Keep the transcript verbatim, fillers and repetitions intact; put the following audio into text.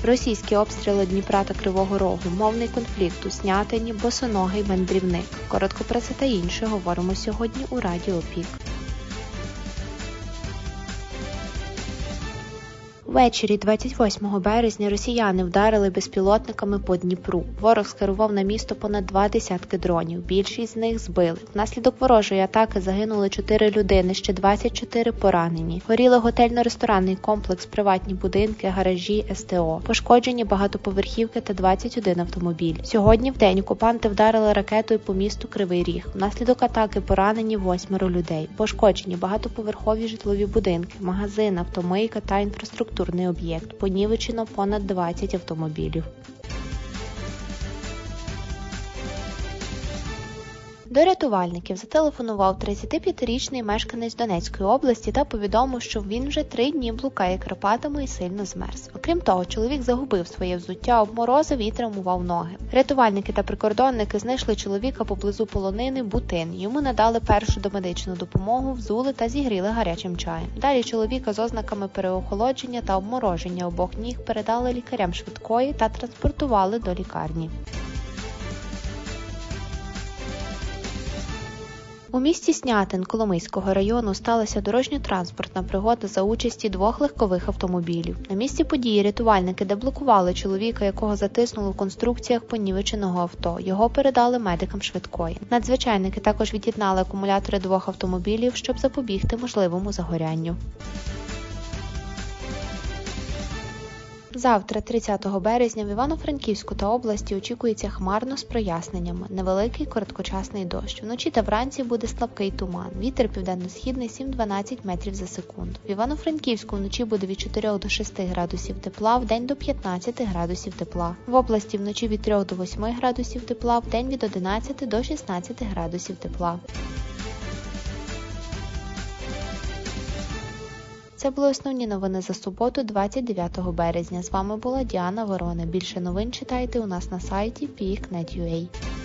Російські обстріли Дніпра та Кривого Рогу, мовний конфлікт у Снятині, босоногий мандрівник. Коротко про це та інше говоримо сьогодні у Радіо Пік. Ввечері двадцять восьмого березня росіяни вдарили безпілотниками по Дніпру. Ворог скерував на місто понад два десятки дронів, більшість з них збили. Внаслідок ворожої атаки загинули чотири людини, ще двадцять чотири поранені. Горіли готельно-ресторанний комплекс, приватні будинки, гаражі, ес те о. Пошкоджені багатоповерхівки та двадцять один автомобіль. Сьогодні вдень окупанти вдарили ракетою по місту Кривий Ріг. Внаслідок атаки поранені восьмеро людей. Пошкоджені багатоповерхові житлові будинки, магазин, автомийка та інфраструктура. Об'єкт. Понівечено понад двадцять автомобілів. До рятувальників зателефонував тридцятип'ятирічний мешканець Донецької області та повідомив, що він вже три дні блукає Карпатами і сильно змерз. Окрім того, чоловік загубив своє взуття, обморозив і травмував ноги. Рятувальники та прикордонники знайшли чоловіка поблизу полонини Бутин. Йому надали першу домедичну допомогу, взули та зігріли гарячим чаєм. Далі чоловіка з ознаками переохолодження та обмороження обох ніг передали лікарям швидкої та транспортували до лікарні. У місті Снятин Коломийського району сталася дорожньо-транспортна пригода за участі двох легкових автомобілів. На місці події рятувальники деблокували чоловіка, якого затиснуло в конструкціях понівеченого авто. Його передали медикам швидкої. Надзвичайники також від'єднали акумулятори двох автомобілів, щоб запобігти можливому загорянню. Завтра, тридцятого березня, в Івано-Франківську та області очікується хмарно з проясненнями. Невеликий короткочасний дощ. Вночі та вранці буде слабкий туман. Вітер південно-східний сім-дванадцять метрів за секунду. В Івано-Франківську вночі буде від чотирьох до шести градусів тепла, вдень до п'ятнадцяти градусів тепла. В області вночі від трьох до восьми градусів тепла, вдень від одинадцяти до шістнадцяти градусів тепла. Це були основні новини за суботу, двадцять дев'ятого березня. З вами була Діана Ворона. Більше новин читайте у нас на сайті пік крапка нет крапка ю а.